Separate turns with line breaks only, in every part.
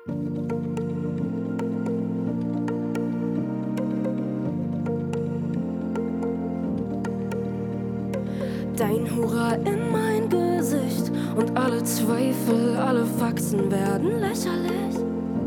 Dein Hurra in mein Gesicht und alle Zweifel, alle Faxen werden lächerlich.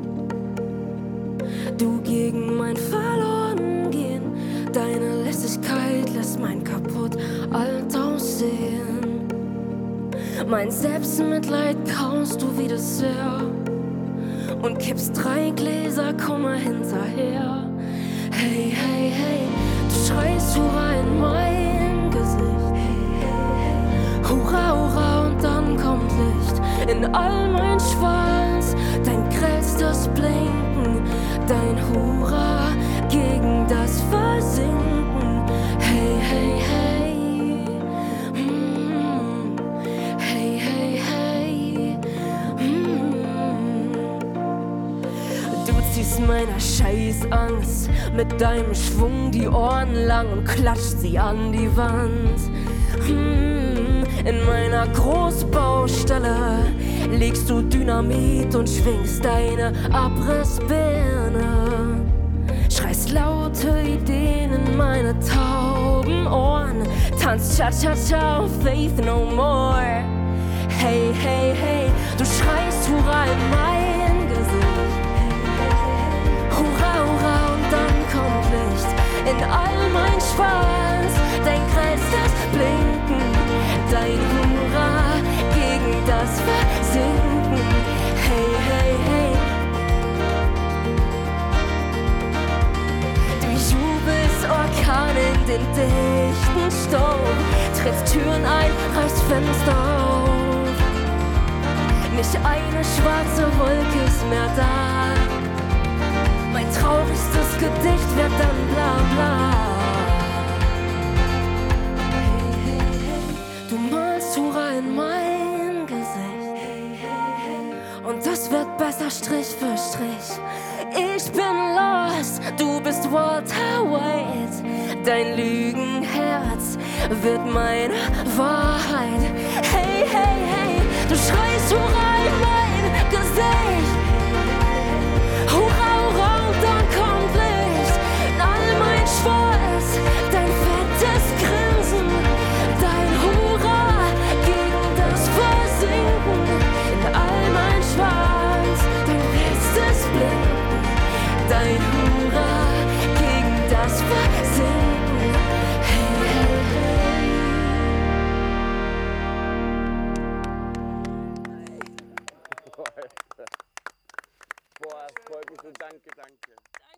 Du gegen mein Verlorengehen, deine Lässigkeit lässt mein kaputt alt aussehen. Mein Selbstmitleid kaust du wie Dessert und kippst 3 Gläser Kummer hinterher. Hey, hey, hey, du schreist Hurra in mein Gesicht. Hurra, hurra und dann kommt Licht in all mein Schwanz. Dein grellstes Blinken, dein Hurra gegen das Versinken. Hey, hey, hey, hey, hey, hey, Du ziehst meiner Scheißangst mit deinem Schwung die Ohren lang und klatscht sie an die Wand. In meiner Großbaustelle legst du Dynamit und schwingst deine Abrissbirne. Schreist laute Ideen in meine tauben Ohren, tanzt Cha-Cha-Cha und Faith No More. Hey, hey, hey, du schreist Hurra in mein Gesicht. Hurra, hurra und dann kommt Licht in all mein Schwanz. Dein grellstes Blinken, dein Hurra gegen das Versinken. Hey, hey, hey. Du jubelst Orkan in den dichten Sturm, trittst Türen ein, reißt Fenster auf. Nicht eine schwarze Wolke ist mehr da. Mein traurigstes Gedicht wird dann bla bla. Hurra in mein Gesicht und das wird besser Strich für Strich. Ich bin lost, du bist Walter White. Dein Lügenherz wird meine Wahrheit. Hey, hey, hey, du schreist Hurra in mein Gesicht. Hurra, hurra und dann kommt Licht in all mein Schwarz. Dein fettes Grinsen, dein Hurra gegen das Versinken. In all mein Schwarz, dein letztes Blinken, dein Hurra gegen das Versinken. Hey, hey, hey.
Boah, es freut mich so. Danke, danke.